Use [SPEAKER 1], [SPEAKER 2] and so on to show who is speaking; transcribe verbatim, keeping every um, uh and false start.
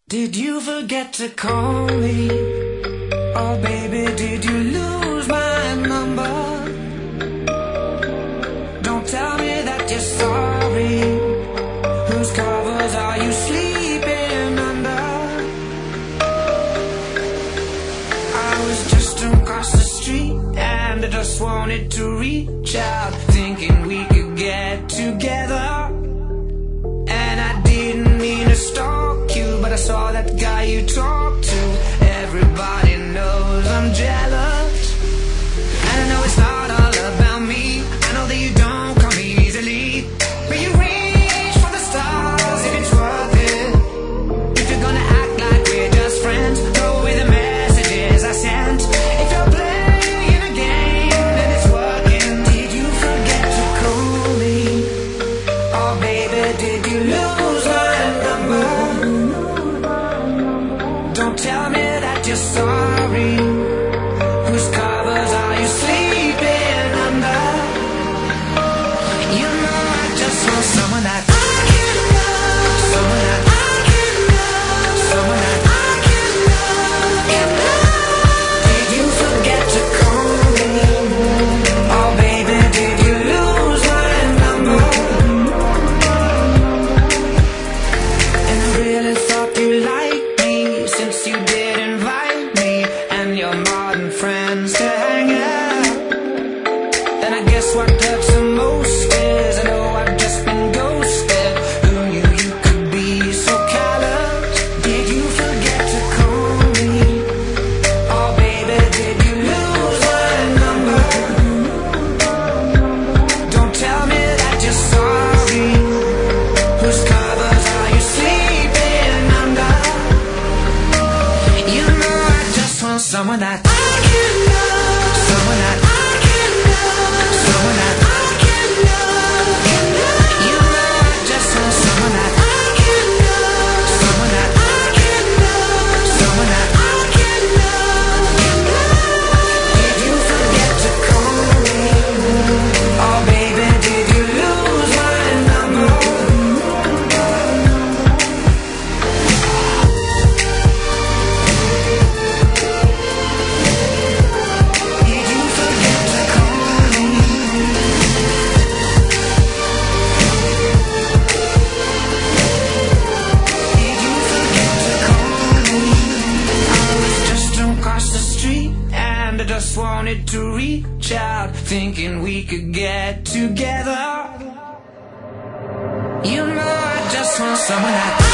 [SPEAKER 1] Did you forget to call me? Oh baby, did you lose my number? Don't tell me that you're sorry. Whose covers are you sleeping under? I was just across the street and I just wanted to reach out, thinking we could get together. And I didn't mean to stalk you, but I saw that guy you talked to. Everybody knows I'm jealous, and I know it's not all about me. I know that you don't come easily, but you reach for the stars if it's worth it. If you're gonna act like we're just friends, throw away the messages I sent. If you're playing a game and it's working, did you forget to call me? Oh baby, did you lose my number? Don't tell me that you're sorry. Whose covers are you sleeping under? You know I just want someone that I can love, someone that I can love, someone that I can love, can love. Did you forget to call me? Oh baby, did you lose my number? And I really thought you liked me, since you did invite me and your modern friends to hang out. And I guess what hurts the most is I know I've just been ghosted. Who knew you could be so callous? Did you forget to call me? Oh baby, did you lose my number? Don't tell me that you're sorry. Whose covers are you sleeping under? You know I just want someone that I can love, someone that I can love, someone that I can love, can love. You know I just want someone that I can love, someone that I can love, someone that I can love, can love. Did you forget to call me? Oh baby, did you lose my number? Did you forget to call me? Did you forget to call me? I was just across the street and I just wanted to reach out, thinking we could get together. You know I just want someone that